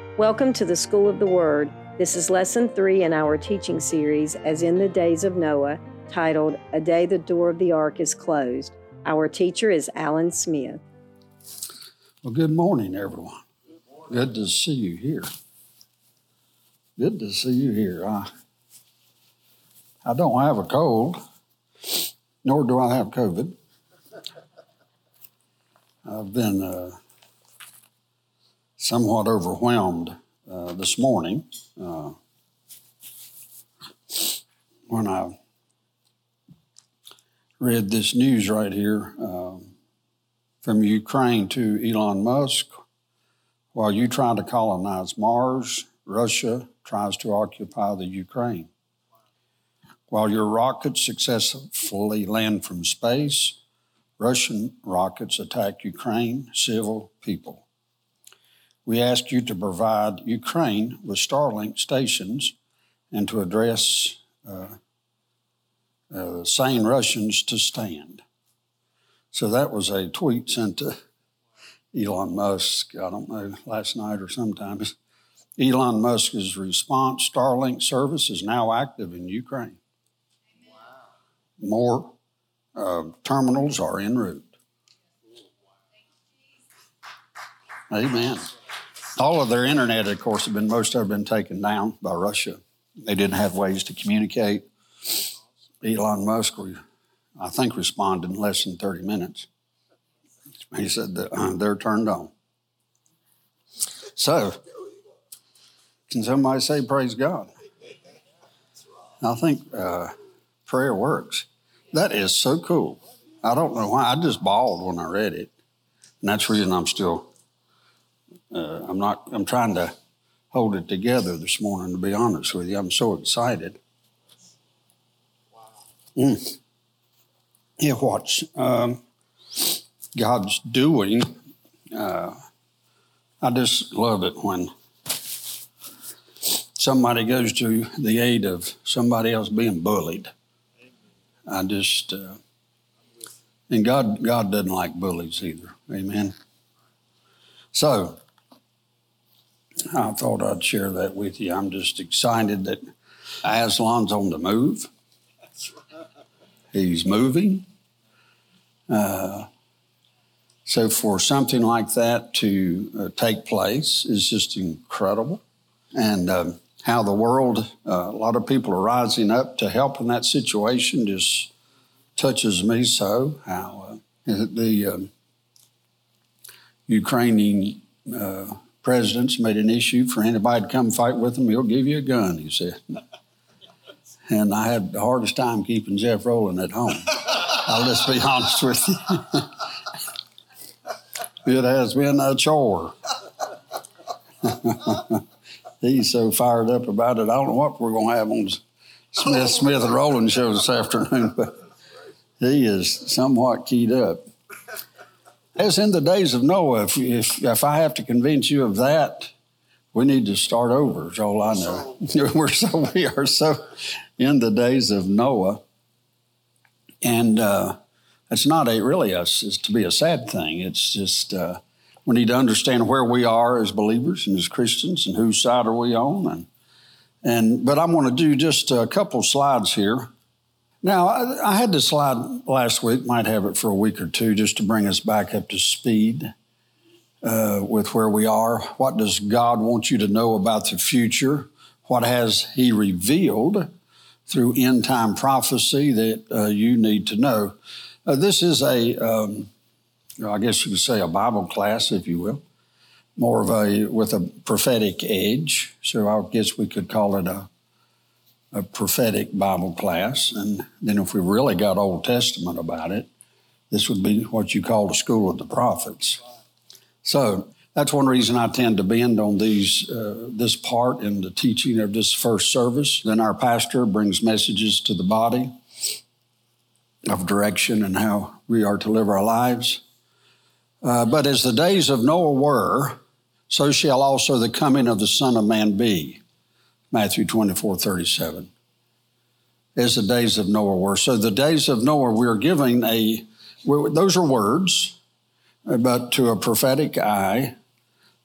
Welcome to the School of the Word. This is Lesson 3 in our teaching series, As in the Days of Noah, titled, A Day the Door of the Ark is Closed. Our teacher is Alan Smith. Well, good morning, everyone. Good to see you here. Good to see you here. I don't have a cold, nor do I have COVID. I've been somewhat overwhelmed this morning when I read this news right here from Ukraine to Elon Musk. While you try to colonize Mars, Russia tries to occupy the Ukraine. While your rockets successfully land from space, Russian rockets attack Ukraine civil people. We ask you to provide Ukraine with Starlink stations and to address sane Russians to stand. So that was a tweet sent to Elon Musk, I don't know, last night or sometime. Elon Musk's response, Starlink service is now active in Ukraine. Wow. More terminals are en route. Amen. All of their internet, of course, most have been taken down by Russia. They didn't have ways to communicate. Elon Musk, I think, responded in less than 30 minutes. He said that they're turned on. So, can somebody say praise God? I think prayer works. That is so cool. I don't know why. I just bawled when I read it. And that's the reason I'm still... I'm trying to hold it together this morning, to be honest with you. I'm so excited. Wow. Yeah, what God's doing, I just love it when somebody goes to the aid of somebody else being bullied. And God doesn't like bullies either. Amen. So, I thought I'd share that with you. I'm just excited that Aslan's on the move. He's moving. So for something like that to take place is just incredible. And how the world, a lot of people are rising up to help in that situation just touches me so. How the Ukrainian president's made an issue for anybody to come fight with him, he'll give you a gun, he said. And I had the hardest time keeping Jeff Rowland at home. I'll just be honest with you. It has been a chore. He's so fired up about it. I don't know what we're going to have on Smith and Rowland show this afternoon, but he is somewhat keyed up. As in the days of Noah, if I have to convince you of that, we need to start over, is all I know. We are so in the days of Noah. And it's not it's to be a sad thing. It's just we need to understand where we are as believers and as Christians and whose side are we on. But I'm going to do just a couple slides here. Now, I had this slide last week, might have it for a week or two, just to bring us back up to speed with where we are. What does God want you to know about the future? What has He revealed through end-time prophecy that you need to know? This is I guess you could say a Bible class, if you will, more of with a prophetic edge. So I guess we could call it a prophetic Bible class. And then if we really got Old Testament about it, this would be what you call the School of the Prophets. So that's one reason I tend to bend on this part in the teaching of this first service. Then our pastor brings messages to the body of direction and how we are to live our lives. But as the days of Noah were, so shall also the coming of the Son of Man be. Matthew 24:37. As the days of Noah were. So the days of Noah, we are giving those are words, but to a prophetic eye,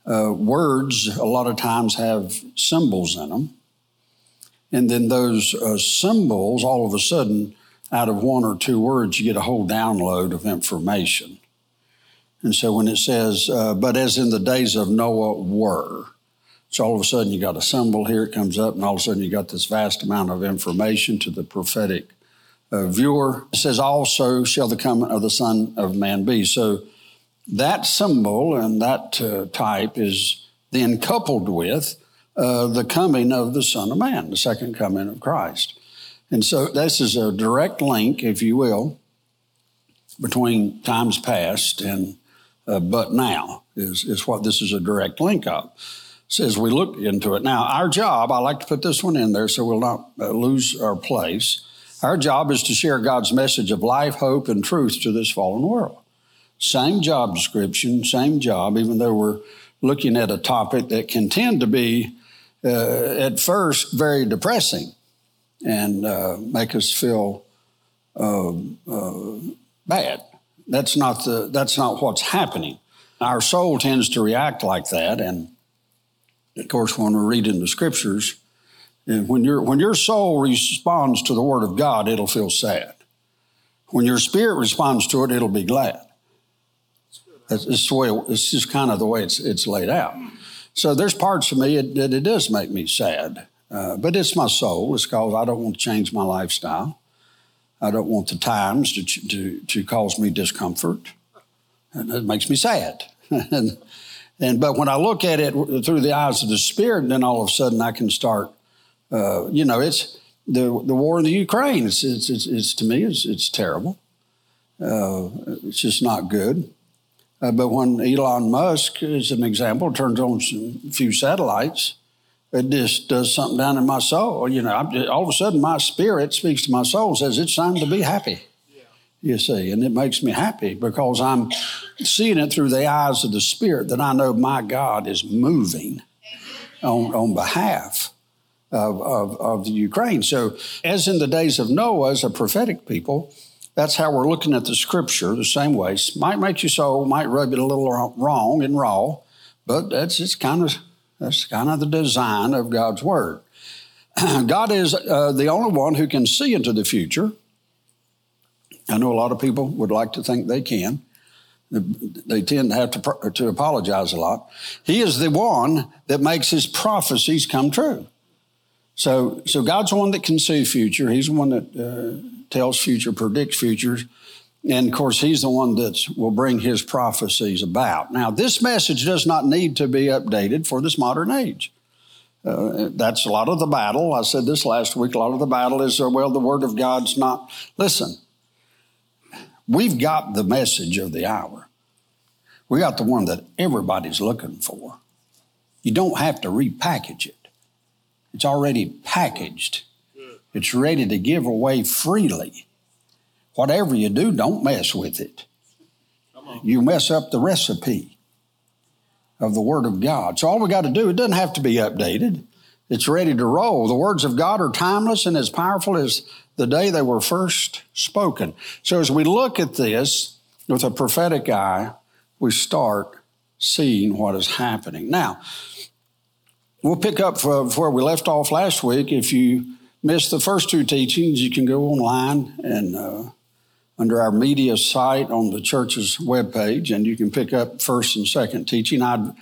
Words a lot of times have symbols in them. And then those symbols, all of a sudden, out of one or two words, you get a whole download of information. And so when it says, but as in the days of Noah were, so all of a sudden you got a symbol here, it comes up, and all of a sudden you got this vast amount of information to the prophetic viewer. It says, also shall the coming of the Son of Man be. So that symbol and that type is then coupled with the coming of the Son of Man, the second coming of Christ. And so this is a direct link, if you will, between times past and but now is what this is a direct link of. So as we look into it. Now, our job, I like to put this one in there so we'll not lose our place. Our job is to share God's message of life, hope, and truth to this fallen world. Same job description, same job, even though we're looking at a topic that can tend to be, at first, very depressing and make us feel bad. That's not what's happening. Our soul tends to react like that, and of course, when we're reading the Scriptures, when your soul responds to the Word of God, it'll feel sad. When your spirit responds to it, it'll be glad. It's just kind of the way it's laid out. So there's parts of me that it does make me sad, but it's my soul. It's because I don't want to change my lifestyle. I don't want the times to cause me discomfort, and it makes me sad. But when I look at it through the eyes of the Spirit, then all of a sudden I can start. It's the war in the Ukraine. It's to me it's terrible. It's just not good. But when Elon Musk, as an example, turns on a few satellites, it just does something down in my soul. All of a sudden my spirit speaks to my soul and says, it's time to be happy. You see, and it makes me happy because I'm seeing it through the eyes of the Spirit that I know my God is moving on behalf of the Ukraine. So as in the days of Noah, as a prophetic people, that's how we're looking at the Scripture the same way. Might make your soul, might rub it a little wrong and raw, but that's kind of the design of God's Word. God is the only one who can see into the future. I know a lot of people would like to think they can. They tend to have to apologize a lot. He is the one that makes his prophecies come true. So God's the one that can see future. He's the one that tells future, predicts futures. And, of course, he's the one that will bring his prophecies about. Now, this message does not need to be updated for this modern age. That's a lot of the battle. I said this last week. A lot of the battle is, the Word of God's not. Listen, we've got the message of the hour. We got the one that everybody's looking for. You don't have to repackage it. It's already packaged. It's ready to give away freely. Whatever you do, don't mess with it. You mess up the recipe of the Word of God. So all we got to do, it doesn't have to be updated. It's ready to roll. The words of God are timeless and as powerful as the day they were first spoken. So as we look at this with a prophetic eye, we start seeing what is happening. Now, we'll pick up from where we left off last week. If you missed the first two teachings, you can go online and under our media site on the church's webpage, and you can pick up first and second teaching.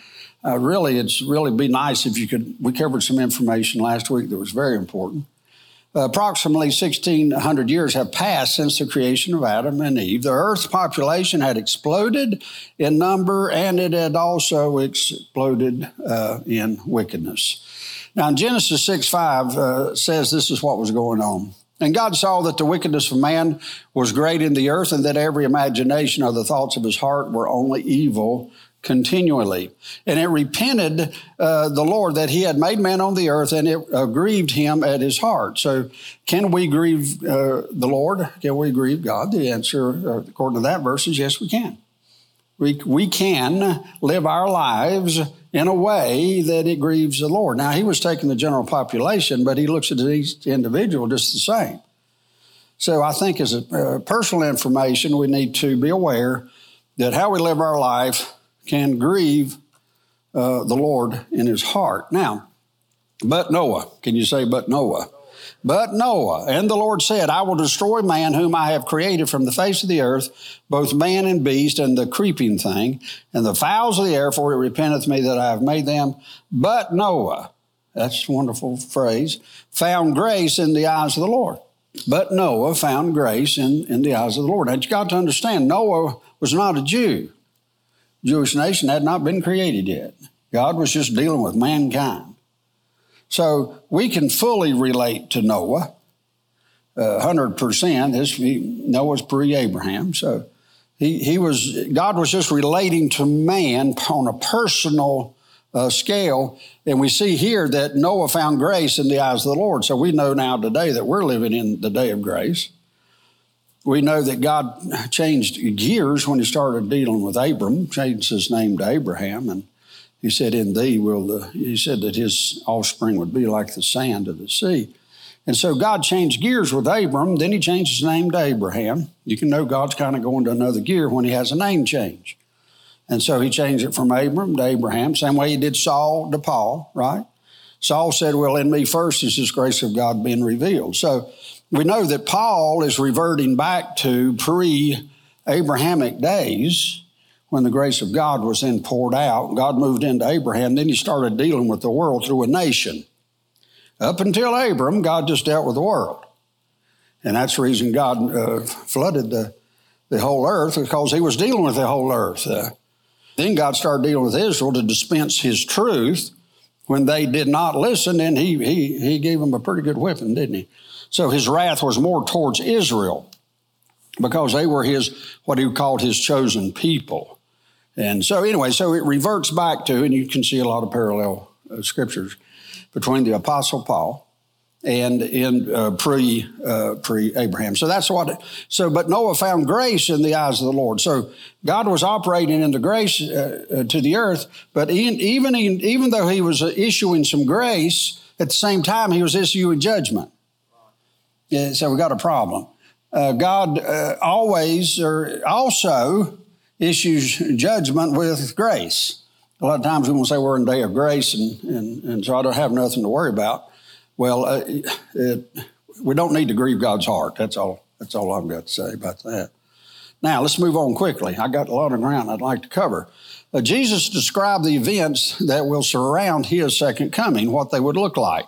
It's really be nice if you could. We covered some information last week that was very important. Approximately 1,600 years have passed since the creation of Adam and Eve. The earth's population had exploded in number, and it had also exploded in wickedness. Now, in Genesis 6:5 says this is what was going on. And God saw that the wickedness of man was great in the earth, and that every imagination of the thoughts of his heart were only evil continually. And it repented the Lord that he had made man on the earth, and it grieved him at his heart. So can we grieve the Lord? Can we grieve God? The answer, according to that verse, is yes, we can. We can live our lives in a way that it grieves the Lord. Now, he was taking the general population, but he looks at each individual just the same. So I think as a personal information, we need to be aware that how we live our life can grieve the Lord in his heart. Now, but Noah, can you say but Noah? But Noah, and the Lord said, I will destroy man whom I have created from the face of the earth, both man and beast, and the creeping thing, and the fowls of the air, for it repenteth me that I have made them. But Noah, that's a wonderful phrase, found grace in the eyes of the Lord. But Noah found grace in the eyes of the Lord. And you got to understand, Noah was not a Jew. Jewish nation had not been created yet. God was just dealing with mankind. So we can fully relate to Noah, 100%. Noah's pre-Abraham. So God was just relating to man on a personal scale. And we see here that Noah found grace in the eyes of the Lord. So we know now today that we're living in the day of grace. We know that God changed gears when he started dealing with Abram, changed his name to Abraham, and he said, in thee he said that his offspring would be like the sand of the sea. And so God changed gears with Abram, then he changed his name to Abraham. You can know God's kind of going to another gear when he has a name change. And so he changed it from Abram to Abraham, same way he did Saul to Paul, right? Saul said, well, in me first is this grace of God being revealed. So we know that Paul is reverting back to pre-Abrahamic days, when the grace of God was then poured out. God moved into Abraham. Then he started dealing with the world through a nation. Up until Abram, God just dealt with the world. And that's the reason God flooded the whole earth, because he was dealing with the whole earth. Then God started dealing with Israel to dispense his truth. When they did not listen, then he gave them a pretty good whipping, didn't he? So his wrath was more towards Israel, because they were what he called his chosen people. And so anyway, so it reverts back to, and you can see a lot of parallel scriptures between the Apostle Paul and in pre-Abraham. So that's but Noah found grace in the eyes of the Lord. So God was operating in the grace to the earth, but even though he was issuing some grace, at the same time he was issuing judgment. Yeah, so we got a problem. God also issues judgment with grace. A lot of times we want to say we're in a day of grace, and so I don't have nothing to worry about. Well, we don't need to grieve God's heart. That's all I've got to say about that. Now, let's move on quickly. I got a lot of ground I'd like to cover. Jesus described the events that will surround his second coming, what they would look like.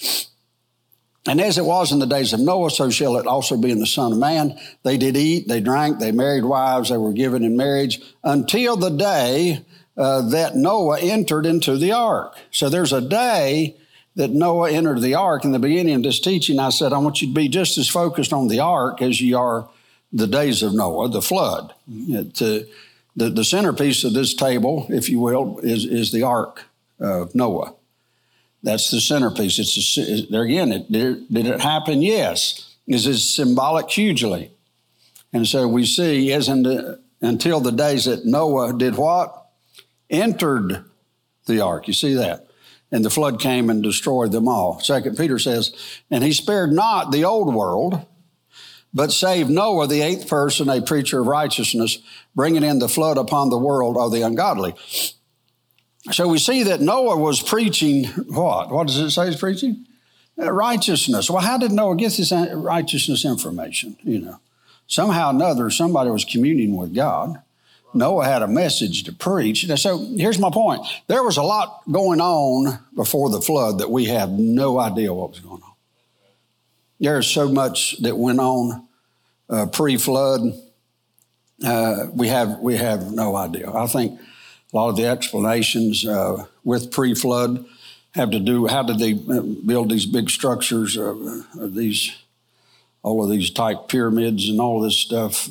And as it was in the days of Noah, so shall it also be in the Son of Man. They did eat, they drank, they married wives, they were given in marriage until the day that Noah entered into the ark. So there's a day that Noah entered the ark. In the beginning of this teaching, I said, I want you to be just as focused on the ark as you are the days of Noah, the flood. The centerpiece of this table, if you will, is the ark of Noah. That's the centerpiece. There again, did it happen? Yes. Is it symbolic? Hugely. And so we see, until the days that Noah did what? Entered the ark. You see that? And the flood came and destroyed them all. 2 Peter says, and he spared not the old world, but saved Noah, the eighth person, a preacher of righteousness, bringing in the flood upon the world of the ungodly. So we see that Noah was preaching what? What does it say he's preaching? Righteousness. Well, how did Noah get this righteousness information? Somehow or another, somebody was communing with God. Noah had a message to preach. So here's my point. There was a lot going on before the flood that we have no idea what was going on. There's so much that went on pre-flood. We have no idea. I think a lot of the explanations with pre-flood have to do, how did they build these big structures, all of these type pyramids and all of this stuff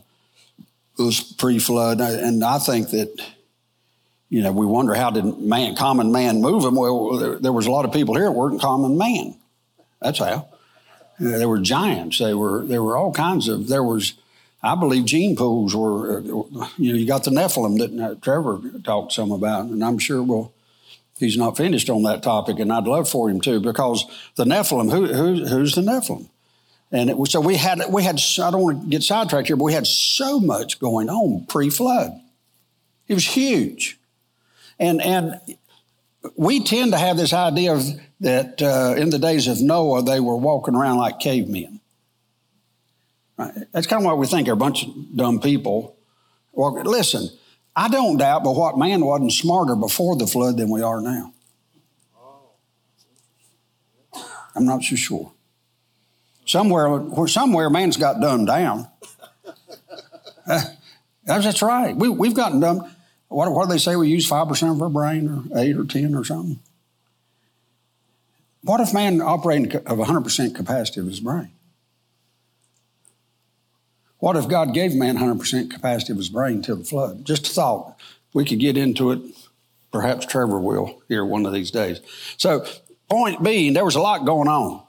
was pre-flood. And I think that, we wonder how did common man move them? Well, there was a lot of people here that weren't common man. That's how. There were giants. There were all kinds of, I believe gene pools were, you got the Nephilim that Trevor talked some about, and I'm sure, he's not finished on that topic, and I'd love for him to, because the Nephilim, who's the Nephilim? And so we had, I don't want to get sidetracked here, but we had so much going on pre-flood. It was huge. And we tend to have this idea that in the days of Noah, they were walking around like cavemen. Right? That's kind of what we think. They're a bunch of dumb people. Listen, I don't doubt, but what man wasn't smarter before the flood than we are now? I'm not so sure. Somewhere man's got dumbed down. That's right. We've gotten dumb. What do they say? We use 5% of our brain, or 8 or 10 or something. What if man operating of 100% capacity of his brain? What if God gave man 100% capacity of his brain till the flood? Just a thought. We could get into it. Perhaps Trevor will here one of these days. So, point being, there was a lot going on.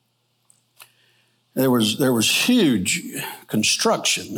There was huge construction.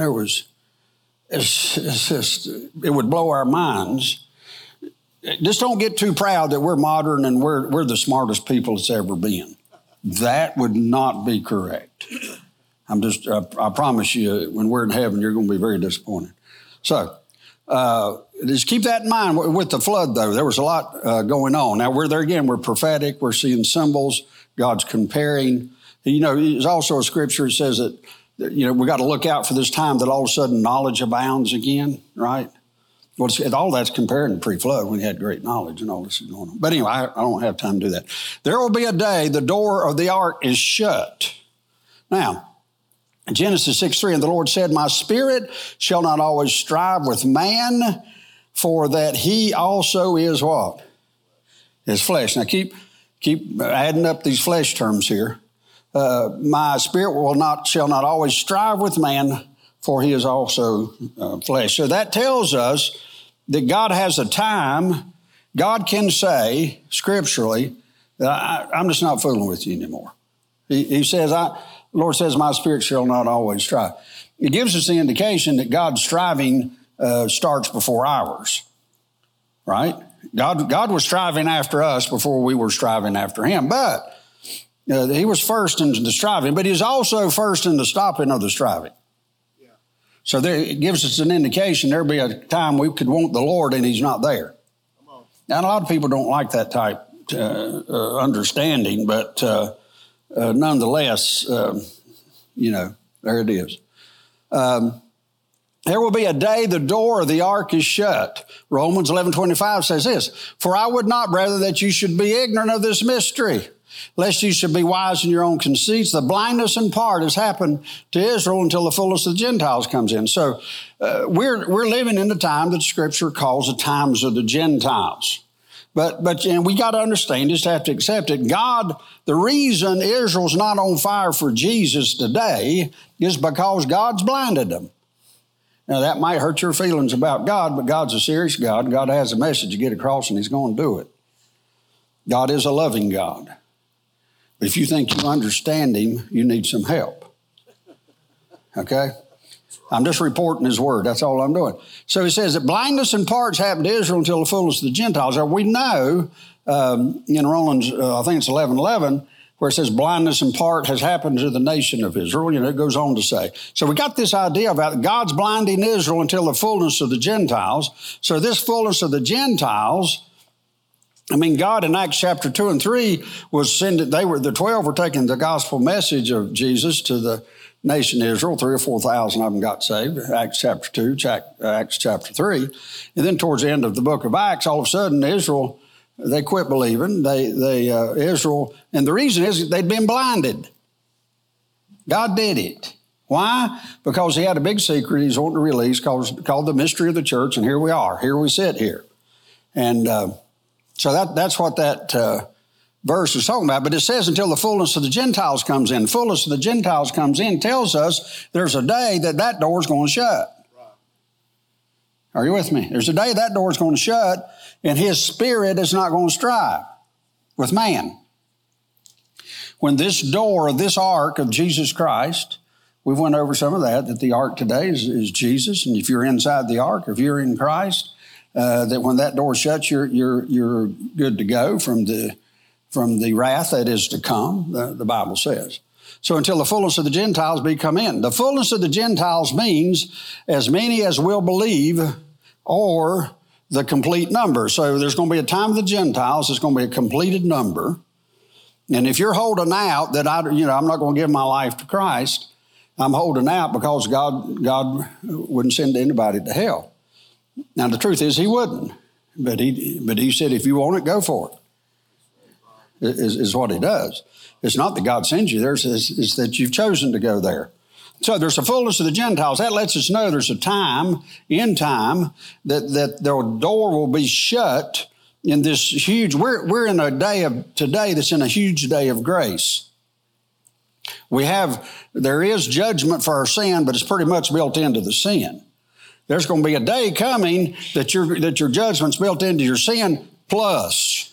It would blow our minds. Just don't get too proud that we're modern and we're the smartest people it's ever been. That would not be correct. I promise you, when we're in heaven, you're going to be very disappointed. So, just keep that in mind. With the flood, though, there was a lot going on. Now, we're there again. We're prophetic. We're seeing symbols. God's comparing. You know, there's also a scripture that says that, you know, we got to look out for this time that all of a sudden knowledge abounds again, right? Well, all that's comparing to pre-flood when you had great knowledge and all this is going on. But anyway, I don't have time to do that. There will be a day the door of the ark is shut. Now, Genesis 6:3, and the Lord said, my spirit shall not always strive with man, for that he also is what? Is flesh. Now keep adding up these flesh terms here. My spirit shall not always strive with man, for he is also flesh. So that tells us that God has a time. God can say scripturally that I'm just not fooling with you anymore. He says, the Lord says, my spirit shall not always strive. It gives us the indication that God's striving starts before ours, right? God was striving after us before we were striving after him. But he was first in the striving, but he's also first in the stopping of the striving. Yeah. So it gives us an indication there'll be a time we could want the Lord and he's not there. Now, a lot of people don't like that type understanding, but nonetheless, there it is. There will be a day the door of the ark is shut. Romans 11:25 says this, for I would not, brethren, that you should be ignorant of this mystery, lest you should be wise in your own conceits. The blindness in part has happened to Israel until the fullness of the Gentiles comes in. So we're living in the time that Scripture calls the times of the Gentiles. But we got to understand, just have to accept it. God, the reason Israel's not on fire for Jesus today is because God's blinded them. Now, that might hurt your feelings about God, but God's a serious God. God has a message to get across, and he's going to do it. God is a loving God. But if you think you understand him, you need some help. Okay? I'm just reporting his word. That's all I'm doing. So he says that blindness in parts happened to Israel until the fullness of the Gentiles. Now, we know in Romans, I think it's 11:11, where it says blindness in part has happened to the nation of Israel. You know, it goes on to say. So we got this idea about God's blinding Israel until the fullness of the Gentiles. So this fullness of the Gentiles, I mean, God in Acts chapter 2 and 3 was sending, the 12 were taking the gospel message of Jesus to the nation Israel. 3,000 or 4,000 of them got saved. Acts chapter 2, Acts chapter 3. And then towards the end of the book of Acts, all of a sudden Israel, they quit believing. Israel, and the reason is they'd been blinded. God did it. Why? Because he had a big secret he's wanting to release called the mystery of the church, and here we are. Here we sit here. And so that's what that verse is talking about. But it says until the fullness of the Gentiles comes in. Fullness of the Gentiles comes in tells us there's a day that door is going to shut. Are you with me? There's a day that door is going to shut, and his spirit is not going to strive with man. When this door of this ark of Jesus Christ, we've went over some of that the ark today is Jesus. And if you're inside the ark, if you're in Christ, that when that door shuts, you're good to go from the wrath that is to come, the Bible says. So until the fullness of the Gentiles be come in. The fullness of the Gentiles means as many as will believe, or the complete number. So there's going to be a time of the Gentiles. It's going to be a completed number. And if you're holding out that I'm not going to give my life to Christ, I'm holding out because God wouldn't send anybody to hell. Now the truth is He wouldn't, but He said if you want it, go for it. Is what He does. It's not that God sends you there; it's that you've chosen to go there. So there's a fullness of the Gentiles. That lets us know there's a time, in time, that the door will be shut in this huge, we're in a day of today that's in a huge day of grace. There is judgment for our sin, but it's pretty much built into the sin. There's going to be a day coming that your judgment's built into your sin, plus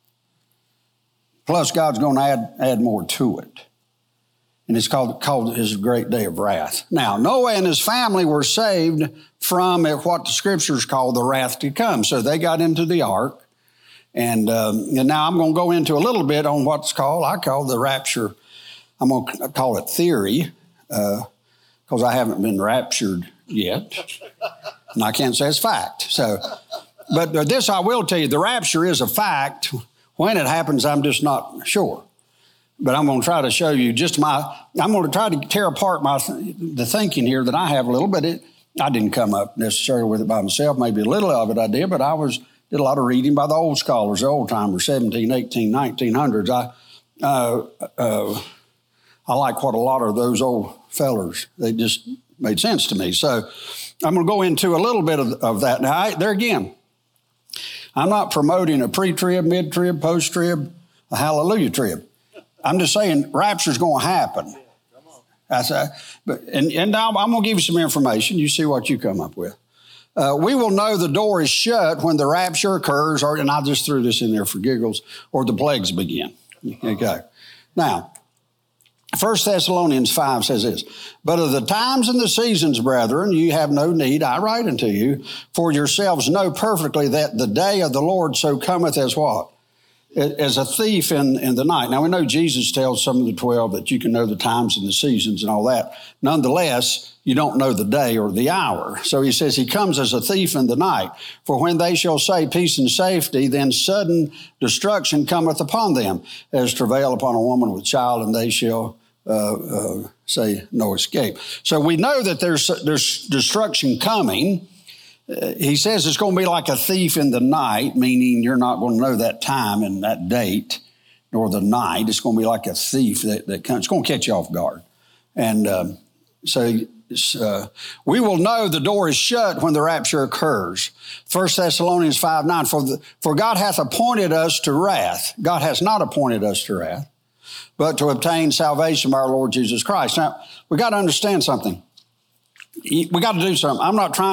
God's going to add more to it. And it's called His great day of wrath. Now, Noah and his family were saved from what the Scriptures call the wrath to come. So they got into the ark. And now I'm going to go into a little bit on I call the rapture. I'm going to call it theory because I haven't been raptured yet. And I can't say it's fact. But this I will tell you, the rapture is a fact. When it happens, I'm just not sure. But I'm going to try to show you I'm going to try to tear apart the thinking here that I have a little bit. I didn't come up necessarily with it by myself. Maybe a little of it I did, but did a lot of reading by the old scholars, the old timers, 17, 18, 1900s. I like what a lot of those old fellers, they just made sense to me. So I'm going to go into a little bit of that. Now, there again, I'm not promoting a pre-trib, mid-trib, post-trib, a hallelujah trib. I'm just saying rapture's going to happen. I'm going to give you some information. You see what you come up with. We will know the door is shut when the rapture occurs, and I just threw this in there for giggles, or the plagues begin. Okay. Now, 1 Thessalonians 5 says this, but of the times and the seasons, brethren, you have no need, I write unto you, for yourselves know perfectly that the day of the Lord so cometh as what? As a thief in the night. Now, we know Jesus tells some of the 12 that you can know the times and the seasons and all that. Nonetheless, you don't know the day or the hour. So he says he comes as a thief in the night. For when they shall say peace and safety, then sudden destruction cometh upon them, as travail upon a woman with child, and they shall say no escape. So we know that there's destruction coming. He says it's going to be like a thief in the night, meaning you're not going to know that time and that date nor the night. It's going to be like a thief that comes. It's going to catch you off guard. And we will know the door is shut when the rapture occurs. 1 Thessalonians 5:9, for God hath appointed us to wrath. God has not appointed us to wrath, but to obtain salvation by our Lord Jesus Christ. Now, we got to understand something. We got to do something.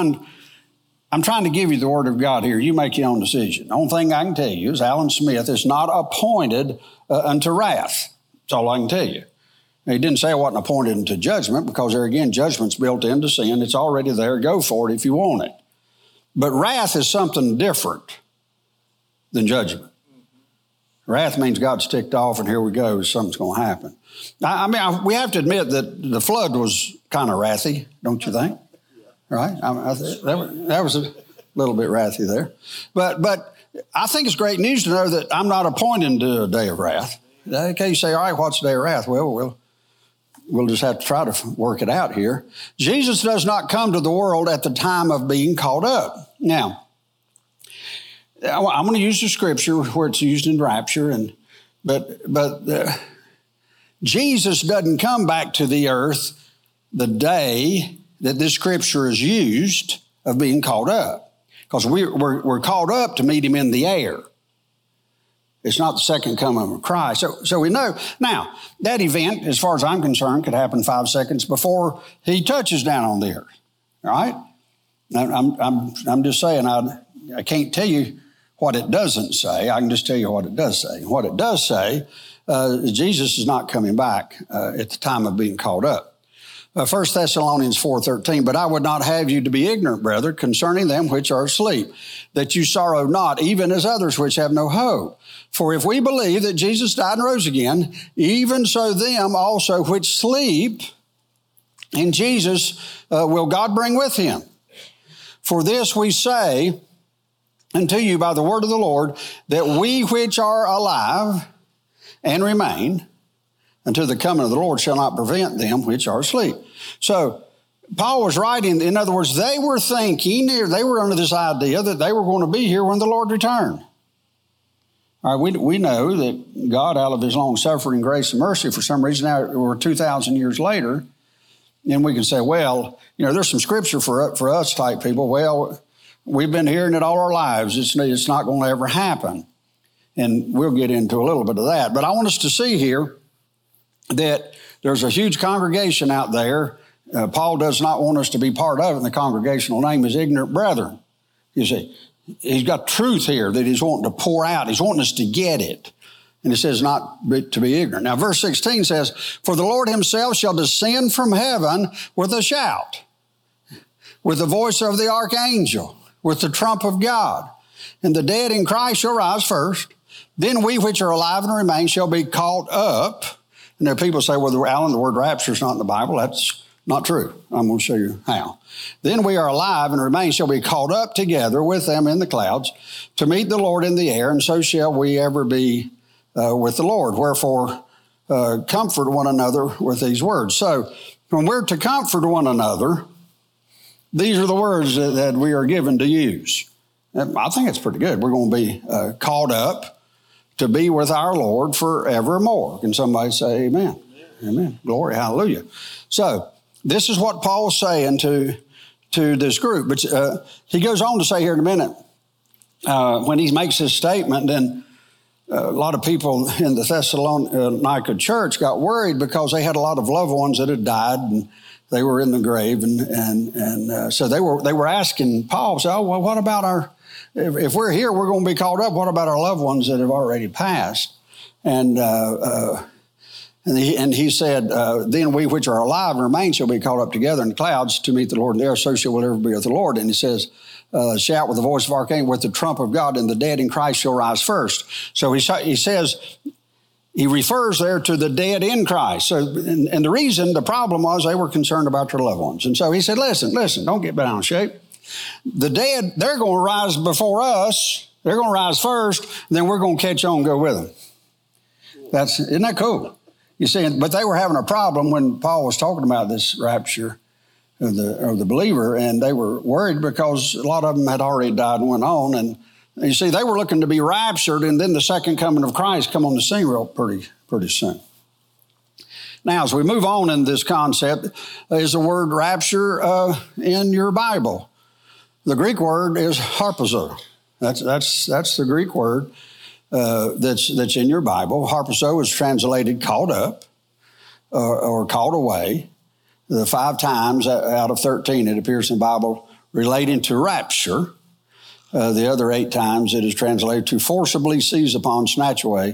I'm trying to give you the Word of God here. You make your own decision. The only thing I can tell you is Alan Smith is not appointed unto wrath. That's all I can tell you. Now, he didn't say I wasn't appointed unto judgment, because there again, judgment's built into sin. It's already there. Go for it if you want it. But wrath is something different than judgment. Wrath means God's ticked off and here we go, something's going to happen. We have to admit that the flood was kind of wrathy, don't you think? Right? That was a little bit wrathy there. But I think it's great news to know that I'm not appointed to a day of wrath. Okay, you say, all right, what's a day of wrath? Well, we'll just have to try to work it out here. Jesus does not come to the world at the time of being caught up. Now, I'm going to use the scripture where it's used in rapture, but Jesus doesn't come back to the earth the day that this scripture is used of being caught up, because we're caught up to meet him in the air. It's not the second coming of Christ. So we know. Now, that event, as far as I'm concerned, could happen 5 seconds before he touches down on the earth. All right? I'm just saying, I can't tell you what it doesn't say. I can just tell you what it does say. And what it does say, Jesus is not coming back at the time of being caught up. 1 Thessalonians 4:13, but I would not have you to be ignorant, brother, concerning them which are asleep, that you sorrow not, even as others which have no hope. For if we believe that Jesus died and rose again, even so them also which sleep in Jesus will God bring with him. For this we say, unto you by the word of the Lord, that we which are alive and remain until the coming of the Lord shall not prevent them which are asleep. So Paul was writing, in other words, they were thinking, they were under this idea that they were going to be here when the Lord returned. All right, we know that God, out of his long suffering, grace, and mercy, for some reason, now we're 2,000 years later, and we can say, well, there's some scripture for us type people. Well, we've been hearing it all our lives. It's not going to ever happen. And we'll get into a little bit of that. But I want us to see here that there's a huge congregation out there. Paul does not want us to be part of it, and the congregational name is ignorant brethren. You see, he's got truth here that he's wanting to pour out. He's wanting us to get it. And it says not to be ignorant. Now, verse 16 says, for the Lord himself shall descend from heaven with a shout, with the voice of the archangel, with the trump of God. And the dead in Christ shall rise first. Then we which are alive and remain shall be caught up. And there are people say, well, Alan, the word rapture is not in the Bible. That's not true. I'm going to show you how. Then we are alive and remain shall be caught up together with them in the clouds to meet the Lord in the air, and so shall we ever be with the Lord. Wherefore, comfort one another with these words. So when we're to comfort one another, these are the words that we are given to use. And I think it's pretty good. We're going to be caught up to be with our Lord forevermore. Can somebody say amen? Amen. Glory, hallelujah. So this is what Paul's saying to this group. But he goes on to say here in a minute, when he makes his statement, then a lot of people in the Thessalonica church got worried because they had a lot of loved ones that had died and they were in the grave. And so they were asking Paul, so, well, what about if we're here, we're going to be caught up. What about our loved ones that have already passed? And he said, then we which are alive and remain shall be caught up together in the clouds to meet the Lord in the air, so shall we ever be with the Lord. And he says, shout with the voice of archangel, with the trump of God, and the dead in Christ shall rise first. So he says, he refers there to the dead in Christ. So, and the problem was they were concerned about their loved ones. And so he said, listen, don't get bent out of shape. The dead, they're going to rise before us. They're going to rise first, and then we're going to catch on and go with them. Isn't that cool? You see, but they were having a problem when Paul was talking about this rapture of the believer, and they were worried because a lot of them had already died and went on. And you see, they were looking to be raptured, and then the second coming of Christ come on the scene real pretty soon. Now, as we move on in this concept, is the word rapture in your Bible. The Greek word is harpazo. That's the Greek word that's in your Bible. Harpazo is translated caught up or caught away. The 5 times out of 13 it appears in the Bible relating to rapture. The other 8 times it is translated to forcibly seize upon, snatch away,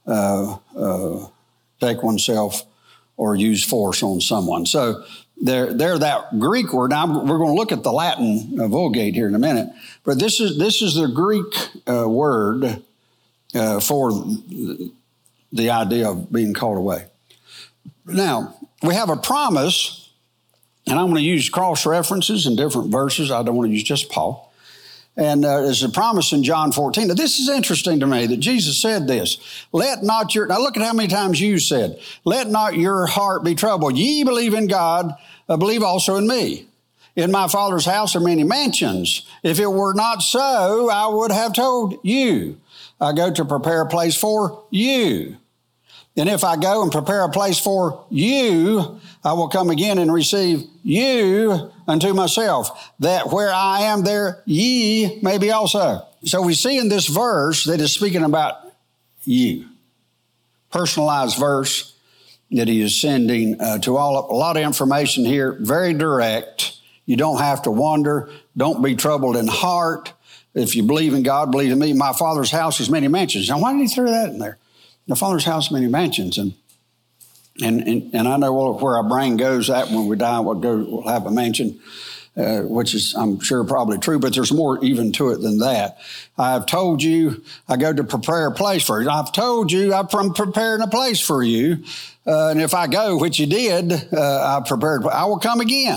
take oneself, or use force on someone. So they're that Greek word. Now we're going to look at the Latin Vulgate here in a minute, but this is the Greek word for the idea of being called away. Now we have a promise, and I'm going to use cross references in different verses. I don't want to use just Paul. And there's a promise in John 14. Now, this is interesting to me that Jesus said this. Now look at how many times you said, let not your heart be troubled. Ye believe in God, believe also in me. In my Father's house are many mansions. If it were not so, I would have told you. I go to prepare a place for you. And if I go and prepare a place for you, I will come again and receive you unto myself, that where I am, there ye may be also. So we see in this verse that is speaking about you. Personalized verse that he is sending to all. A lot of information here, very direct. You don't have to wonder. Don't be troubled in heart. If you believe in God, believe in me. My Father's house is many mansions. Now, why did he throw that in there? The Father's house, many mansions. And I know where our brain goes, that when we die, we'll have a mansion, which is, I'm sure, probably true, but there's more even to it than that. I have told you, I go to prepare a place for you. I've told you, I'm preparing a place for you. And if I go, which you did, I will come again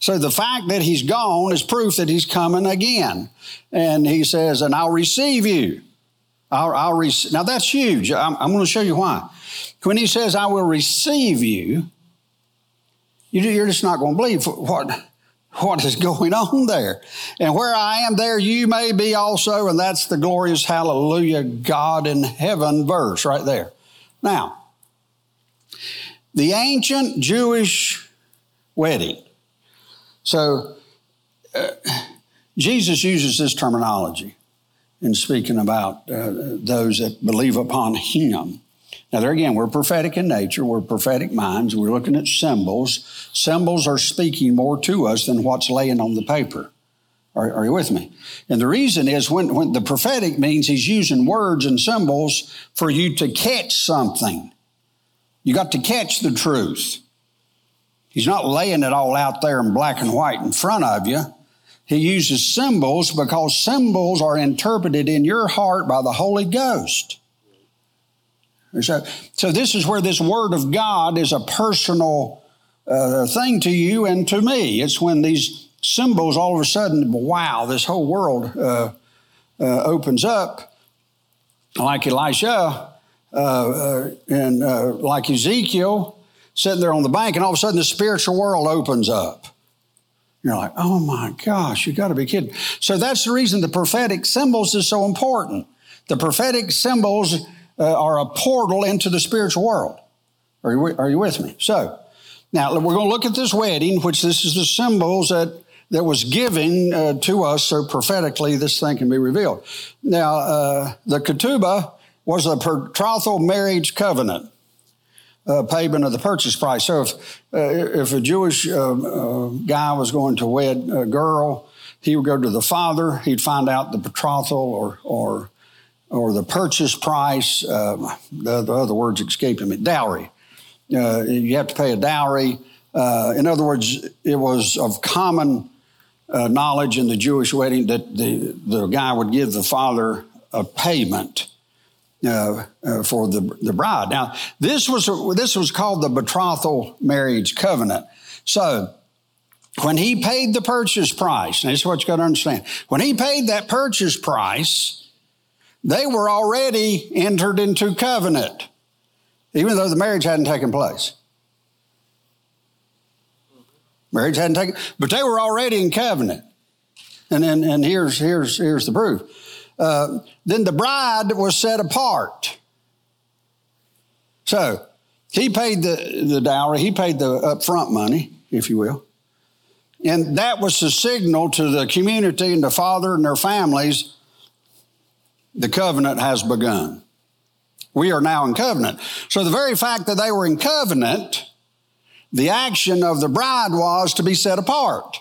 So the fact that he's gone is proof that he's coming again. And he says, and I'll receive you. Now that's huge. I'm going to show you why. When he says, I will receive you, you're just not going to believe what is going on there. And where I am, there you may be also. And that's the glorious hallelujah, God in heaven verse right there. Now, the ancient Jewish wedding. So Jesus uses this terminology in speaking about those that believe upon him. Now, there again, we're prophetic in nature. We're prophetic minds. We're looking at symbols. Symbols are speaking more to us than what's laying on the paper. Are you with me? And the reason is when the prophetic means he's using words and symbols for you to catch something. You got to catch the truth. He's not laying it all out there in black and white in front of you. He uses symbols because symbols are interpreted in your heart by the Holy Ghost. So this is where this Word of God is a personal thing to you and to me. It's when these symbols all of a sudden, wow, this whole world opens up, like Elisha and like Ezekiel sitting there on the bank, and all of a sudden the spiritual world opens up. You're like, oh my gosh, you got to be kidding. So that's the reason the prophetic symbols is so important. The prophetic symbols are a portal into the spiritual world. Are you with me? So now we're going to look at this wedding, which this is the symbols that was given to us so prophetically this thing can be revealed. Now, the ketubah was a betrothal marriage covenant. Payment of the purchase price. So if a Jewish guy was going to wed a girl, he would go to the father. He'd find out the betrothal or the purchase price. The other words escaping me. Dowry. You have to pay a dowry. In other words, it was of common knowledge in the Jewish wedding that the guy would give the father a payment for the bride. Now, this was called the betrothal marriage covenant. So, when he paid the purchase price, and this is what you got to understand. When he paid that purchase price, they were already entered into covenant, even though the marriage hadn't taken place. Marriage hadn't taken, but they were already in covenant. And here's the proof. Then the bride was set apart. So he paid the dowry, he paid the upfront money, if you will. And that was the signal to the community and the father and their families, the covenant has begun. We are now in covenant. So the very fact that they were in covenant, the action of the bride was to be set apart.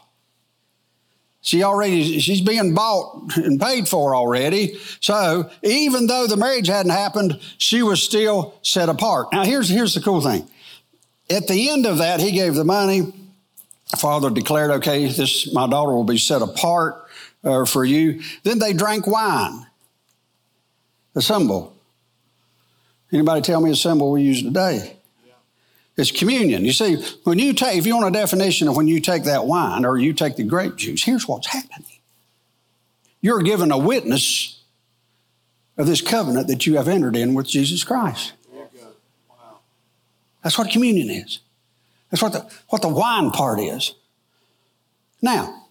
She's being bought and paid for already. So even though the marriage hadn't happened, she was still set apart. Now here's the cool thing. At the end of that, he gave the money. Father declared, okay, my daughter will be set apart for you. Then they drank wine, a symbol. Anybody tell me a symbol we use today? It's communion. You see, if you want a definition of when you take that wine or you take the grape juice, here's what's happening. You're given a witness of this covenant that you have entered in with Jesus Christ. Wow. That's what communion is. That's what the wine part is. Now,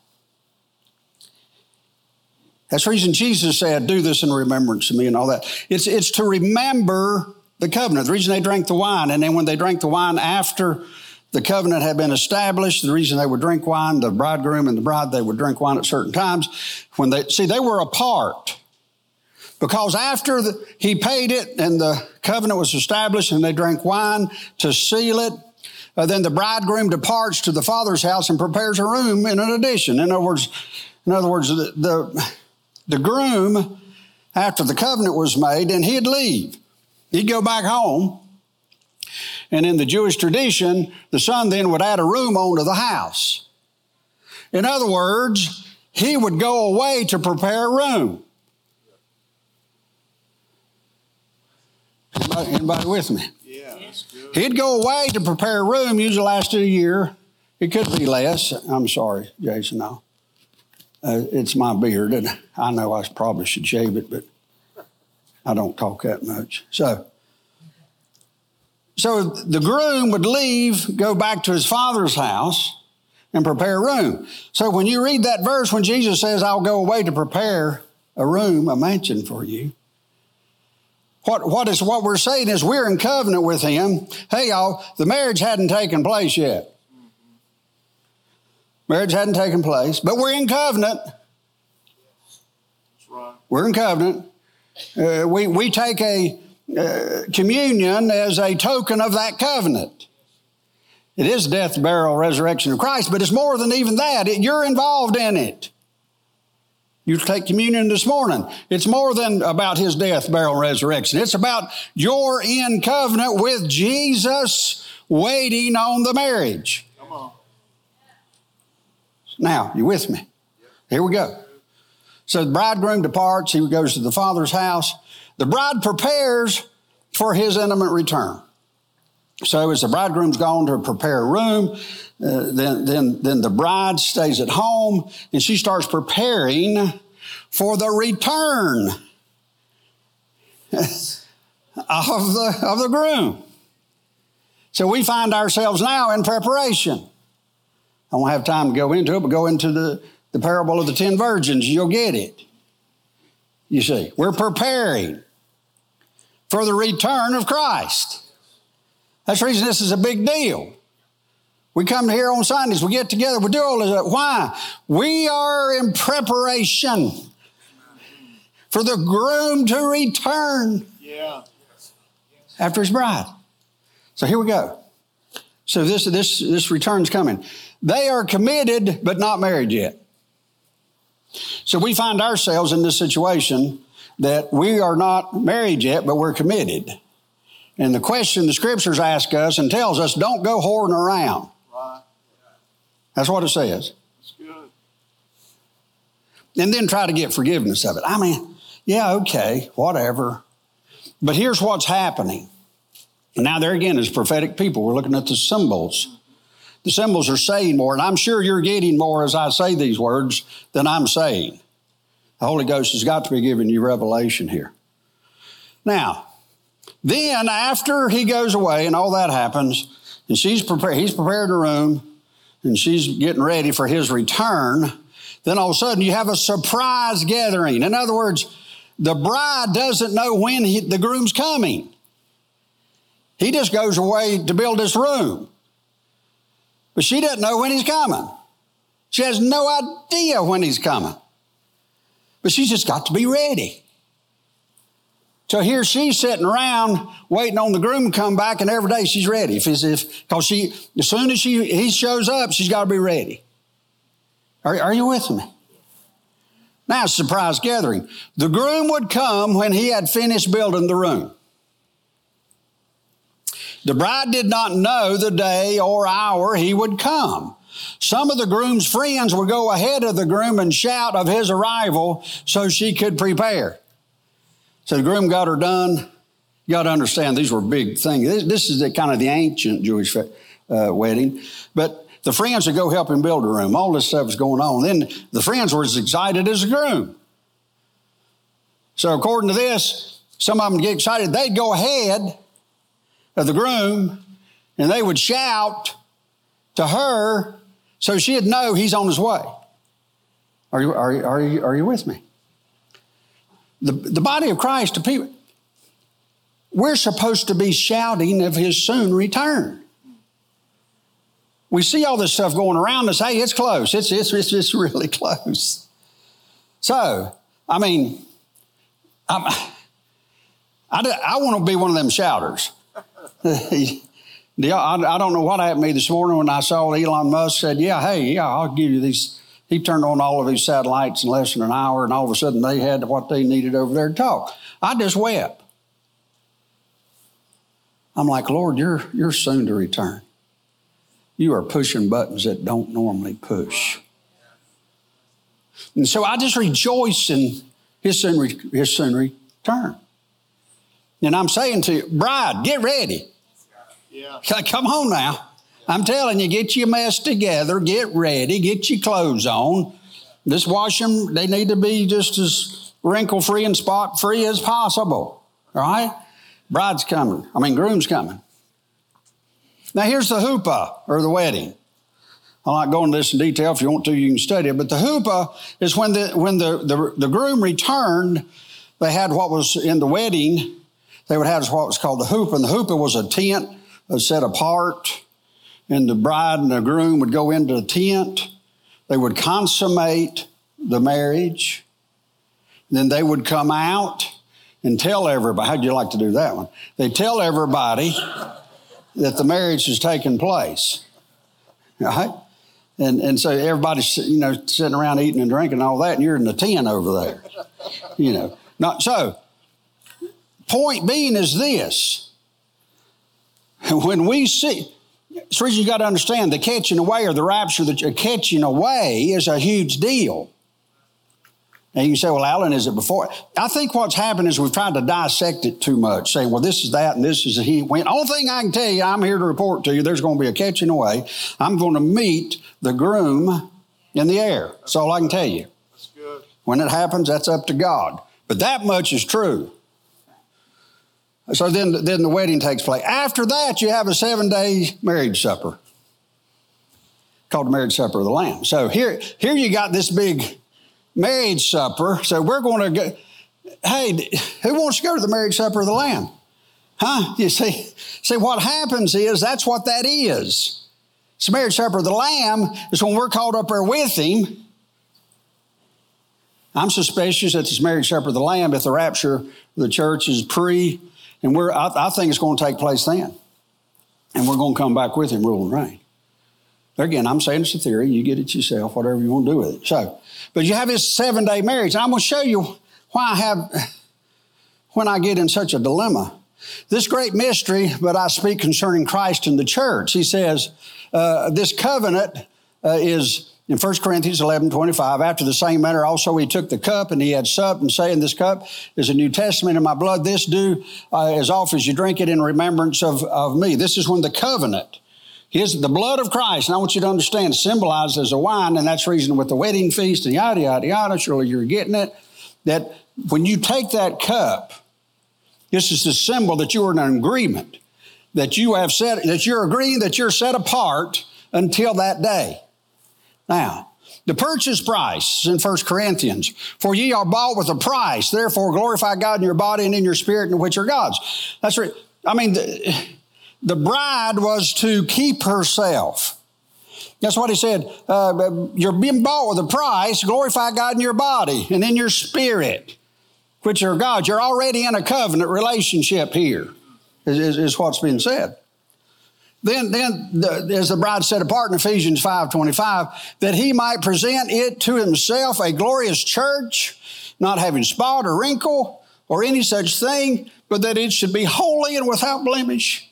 that's the reason Jesus said, do this in remembrance of me and all that. It's to remember the covenant. The reason they drank the wine, and then when they drank the wine after the covenant had been established, the reason they would drink wine, the bridegroom and the bride, they would drink wine at certain times. They were apart. Because after he paid it and the covenant was established and they drank wine to seal it, then the bridegroom departs to the father's house and prepares a room in an addition. In other words, the groom, after the covenant was made, and he'd leave. He'd go back home, and in the Jewish tradition, the son then would add a room onto the house. In other words, he would go away to prepare a room. Anybody with me? Yeah, that's good. He'd go away to prepare a room, usually lasted a year, It could be less. I'm sorry, Jason. It's my beard, and I know I probably should shave it, but I don't talk that much. So the groom would leave, go back to his father's house, and prepare a room. So when you read that verse, when Jesus says, I'll go away to prepare a room, a mansion for you, what we're saying is we're in covenant with him. Hey, y'all, the marriage hadn't taken place yet. Marriage hadn't taken place, but we're in covenant. That's right. We're in covenant. We take a communion as a token of that covenant. It is death, burial, resurrection of Christ, but it's more than even that. You're involved in it. You take communion this morning. It's more than about his death, burial, and resurrection. It's about you're in covenant with Jesus waiting on the marriage. Come on. Now, you with me? Here we go. So the bridegroom departs. He goes to the father's house. The bride prepares for his intimate return. So as the bridegroom's gone to prepare a room, then the bride stays at home and she starts preparing for the return of the groom. So we find ourselves now in preparation. I won't have time to go into it, but go into the parable of the 10 virgins. You'll get it. You see, we're preparing for the return of Christ. That's the reason this is a big deal. We come here on Sundays, we get together, we do all of that. Why? We are in preparation for the groom to return after his bride. So here we go. So this return's coming. They are committed, but not married yet. So we find ourselves in this situation that we are not married yet, but we're committed. And the question the scriptures ask us and tells us, don't go whoring around. Right. That's what it says. That's good. And then try to get forgiveness of it. I mean, yeah, okay, whatever. But here's what's happening. And now there again is prophetic people. We're looking at the symbols. The symbols are saying more, and I'm sure you're getting more as I say these words than I'm saying. The Holy Ghost has got to be giving you revelation here. Now, then after he goes away and all that happens, and he's prepared a room, and she's getting ready for his return, then all of a sudden you have a surprise gathering. In other words, the bride doesn't know when the groom's coming. He just goes away to build this room. But she doesn't know when he's coming. She has no idea when he's coming. But she's just got to be ready. So here she's sitting around waiting on the groom to come back, and every day she's ready. Because as soon as he shows up, she's got to be ready. Are you with me? Now, surprise gathering. The groom would come when he had finished building the room. The bride did not know the day or hour he would come. Some of the groom's friends would go ahead of the groom and shout of his arrival so she could prepare. So the groom got her done. You got to understand, these were big things. This is kind of the ancient Jewish wedding. But the friends would go help him build a room. All this stuff was going on. Then the friends were as excited as the groom. So according to this, some of them get excited. They'd go ahead of the groom and they would shout to her so she'd know he's on his way. Are you with me? The body of Christ, to people, we're supposed to be shouting of his soon return. We see all this stuff going around us. Hey, it's close. It's really close. So, I mean, I want to be one of them shouters. I don't know what happened to me this morning when I saw Elon Musk said, I'll give you these. He turned on all of these satellites in less than an hour, and all of a sudden they had what they needed over there to talk. I just wept. I'm like, Lord, you're soon to return. You are pushing buttons that don't normally push. And so I just rejoice in his soon return. And I'm saying to you, bride, get ready. Yeah. Come on now. I'm telling you, get your mess together, get ready, get your clothes on. Just wash them. They need to be just as wrinkle-free and spot-free as possible. All right? Groom's coming. Now, here's the chuppah, or the wedding. I'll not go into this in detail. If you want to, you can study it. But the chuppah is when the groom returned, they had what was in the wedding, they would have what was called the chuppah. And the chuppah was a tent set apart. And the bride and the groom would go into the tent. They would consummate the marriage. Then they would come out and tell everybody. How'd you like to do that one? They tell everybody that the marriage has taken place. Right? And so everybody's, sitting around eating and drinking and all that, and you're in the tent over there. Point being is this. When we see, it's the reason you got to understand the catching away or the rapture, the catching away is a huge deal. And you can say, well, Alan, is it before? I think what's happened is we've tried to dissect it too much, saying, well, this is that and this is a he. When only thing I can tell you, I'm here to report to you, there's going to be a catching away. I'm going to meet the groom in the air. That's all I can tell you. That's good. When it happens, that's up to God. But that much is true. So then the wedding takes place. After that, you have a 7-day marriage supper called the marriage supper of the Lamb. So here you got this big marriage supper. So we're going to go. Hey, who wants to go to the marriage supper of the Lamb? Huh? You see what happens is that's what that is. It's the marriage supper of the Lamb is when we're caught up there with him. I'm suspicious that this marriage supper of the Lamb, if the rapture of the church is pre, and I think it's going to take place then. And we're going to come back with him, rule and reign. Again, I'm saying it's a theory. You get it yourself, whatever you want to do with it. So, but you have this 7-day marriage. And I'm going to show you when I get in such a dilemma. This great mystery, but I speak concerning Christ and the church. He says, this covenant is in 1 Corinthians 11:25, after the same manner also he took the cup and he had supped and saying, this cup is a New Testament in my blood. This do as often as you drink it in remembrance of me. This is when the covenant is the blood of Christ. And I want you to understand, symbolized as a wine, and that's the reason with the wedding feast and yada, yada, yada, surely you're getting it, that when you take that cup, this is the symbol that you are in an agreement, that you have said, that you're agreeing that you're set apart until that day. Now, the purchase price is in 1 Corinthians. For ye are bought with a price. Therefore, glorify God in your body and in your spirit, in which are God's. That's right. I mean, the bride was to keep herself. That's what he said. You're being bought with a price. Glorify God in your body and in your spirit, which are God's. You're already in a covenant relationship here, is what's being said. Then as the bride set apart in Ephesians 5:25, that he might present it to himself a glorious church, not having spot or wrinkle or any such thing, but that it should be holy and without blemish.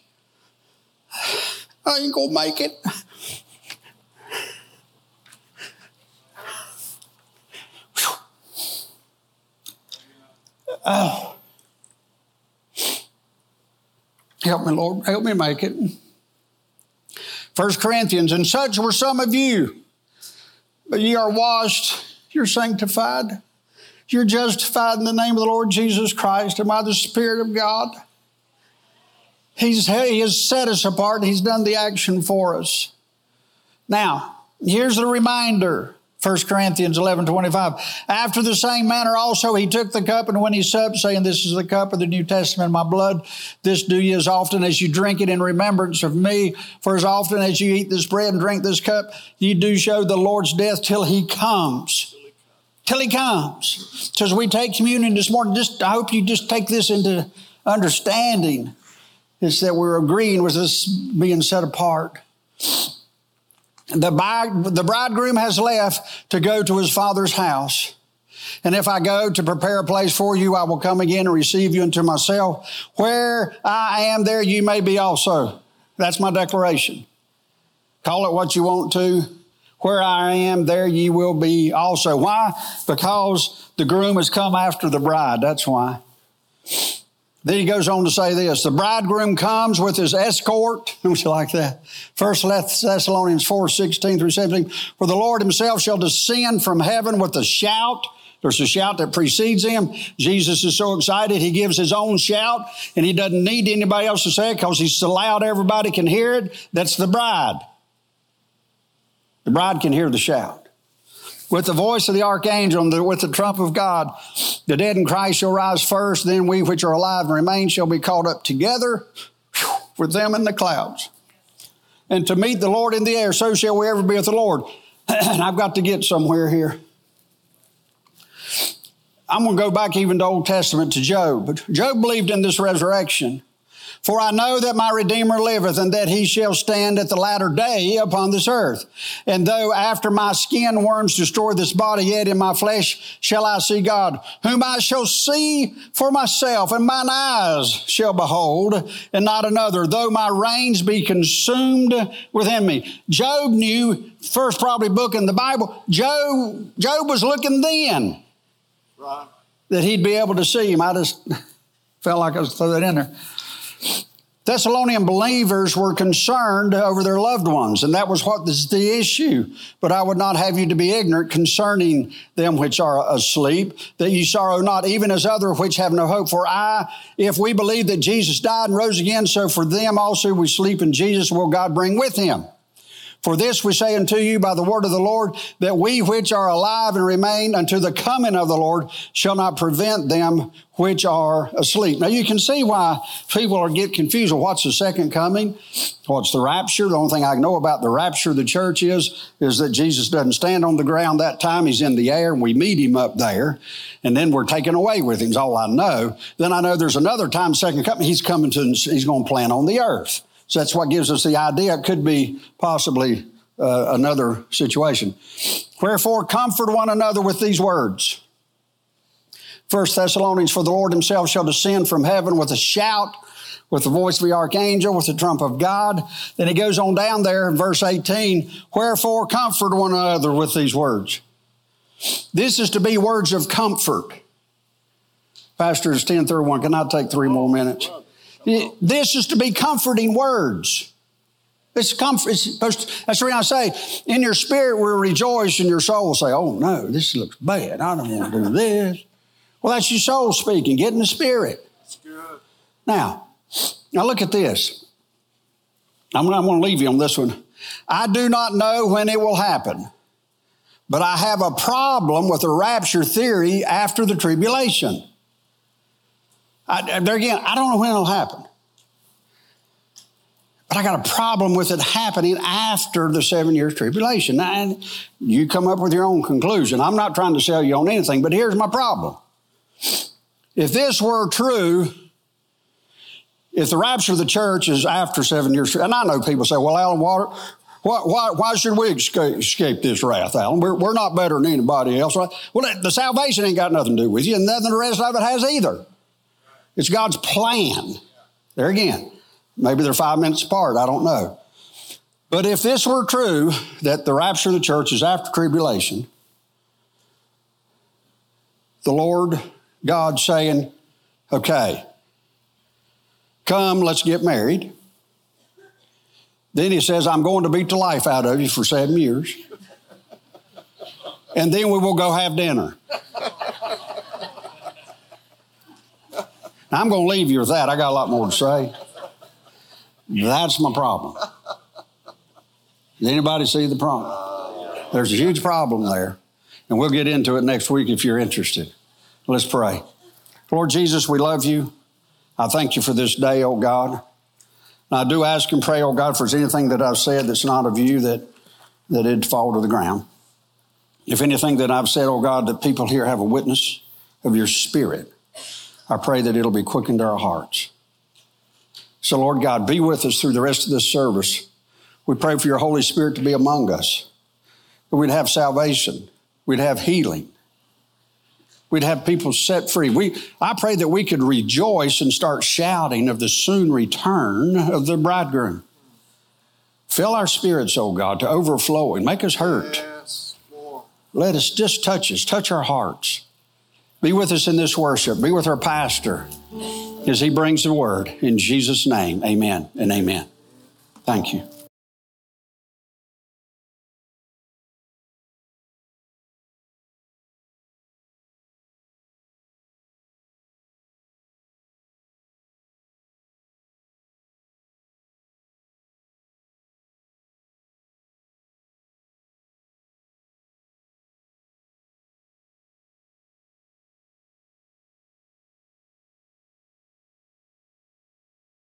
I ain't gonna make it. Oh. Help me, Lord. Help me make it. 1 Corinthians, and such were some of you, but ye are washed, you're sanctified, you're justified in the name of the Lord Jesus Christ and by the Spirit of God. He has set us apart. He's done the action for us. Now, here's the reminder. 1 Corinthians 11:25. After the same manner also he took the cup, and when he supped, saying, this is the cup of the New Testament in my blood. This do ye as often as you drink it in remembrance of me. For as often as you eat this bread and drink this cup, ye do show the Lord's death till he comes. Till he comes. So as we take communion this morning, I hope you just take this into understanding. Is that we're agreeing with this being set apart. The bridegroom has left to go to his father's house. And if I go to prepare a place for you, I will come again and receive you unto myself. Where I am, there you may be also. That's my declaration. Call it what you want to. Where I am, there ye will be also. Why? Because the groom has come after the bride. That's why. Then he goes on to say this, the bridegroom comes with his escort. Don't you like that? 1 Thessalonians 4:16 through 17. For the Lord himself shall descend from heaven with a shout. There's a shout that precedes him. Jesus is so excited, he gives his own shout, and he doesn't need anybody else to say it because he's so loud everybody can hear it. That's the bride. The bride can hear the shout. With the voice of the archangel and with the trump of God, the dead in Christ shall rise first. Then we which are alive and remain shall be caught up together with them in the clouds. And to meet the Lord in the air, so shall we ever be with the Lord. And I've got to get somewhere here. I'm going to go back even to Old Testament to Job. Job believed in this resurrection. For I know that my Redeemer liveth, and that he shall stand at the latter day upon this earth. And though after my skin worms destroy this body, yet in my flesh shall I see God, whom I shall see for myself, and mine eyes shall behold, and not another, though my reins be consumed within me. Job knew, first probably book in the Bible, Job was looking then that he'd be able to see him. I just felt like I was throw that in there. Thessalonian believers were concerned over their loved ones, and that was what was the issue. But I would not have you to be ignorant concerning them which are asleep, that ye sorrow not, even as other which have no hope. For if we believe that Jesus died and rose again, so for them also we sleep in Jesus will God bring with him. For this we say unto you by the word of the Lord, that we which are alive and remain unto the coming of the Lord shall not prevent them which are asleep. Now you can see why people get confused. Well, what's the second coming? What's the rapture? The only thing I know about the rapture of the church is that Jesus doesn't stand on the ground that time. He's in the air and we meet him up there. And then we're taken away with him is all I know. Then I know there's another time, second coming, he's going to plan on the earth. So that's what gives us the idea. It could be possibly another situation. Wherefore, comfort one another with these words. 1 Thessalonians, for the Lord himself shall descend from heaven with a shout, with the voice of the archangel, with the trump of God. Then he goes on down there in verse 18, wherefore comfort one another with these words. This is to be words of comfort. Pastor, it's 10:31. Can I take 3 more minutes? This is to be comforting words. It's comfort. That's the reason I say, in your spirit will rejoice, and your soul will say, oh no, this looks bad. I don't want to do this. Well, that's your soul speaking. Get in the spirit. That's good. Now look at this. I'm going to leave you on this one. I do not know when it will happen, but I have a problem with the rapture theory after the tribulation. There again, I don't know when it'll happen. But I got a problem with it happening after the 7 years tribulation. Now, you come up with your own conclusion. I'm not trying to sell you on anything, but here's my problem. If this were true, if the rapture of the church is after 7 years, and I know people say, well, Alan Water, why should we escape this wrath, Alan? We're not better than anybody else, right? Well, the salvation ain't got nothing to do with you, and nothing the rest of it has either. It's God's plan. There again, maybe they're 5 minutes apart. I don't know. But if this were true, that the rapture of the church is after tribulation, the Lord God saying, okay, come, let's get married. Then he says, I'm going to beat the life out of you for 7 years. And then we will go have dinner. Now, I'm going to leave you with that. I got a lot more to say. That's my problem. Does anybody see the problem? There's a huge problem there. And we'll get into it next week if you're interested. Let's pray. Lord Jesus, we love you. I thank you for this day, oh God. And I do ask and pray, oh God, if there's anything that I've said that's not of you, that it'd fall to the ground. If anything that I've said, oh God, that people here have a witness of your spirit, I pray that it'll be quickened to our hearts. So, Lord God, be with us through the rest of this service. We pray for your Holy Spirit to be among us, that we'd have salvation, we'd have healing, we'd have people set free. I pray that we could rejoice and start shouting of the soon return of the bridegroom. Fill our spirits, oh God, to overflowing. Make us hurt. Let us just touch our hearts. Be with us in this worship. Be with our pastor. as he brings the word. In Jesus' name, amen and amen. Thank you.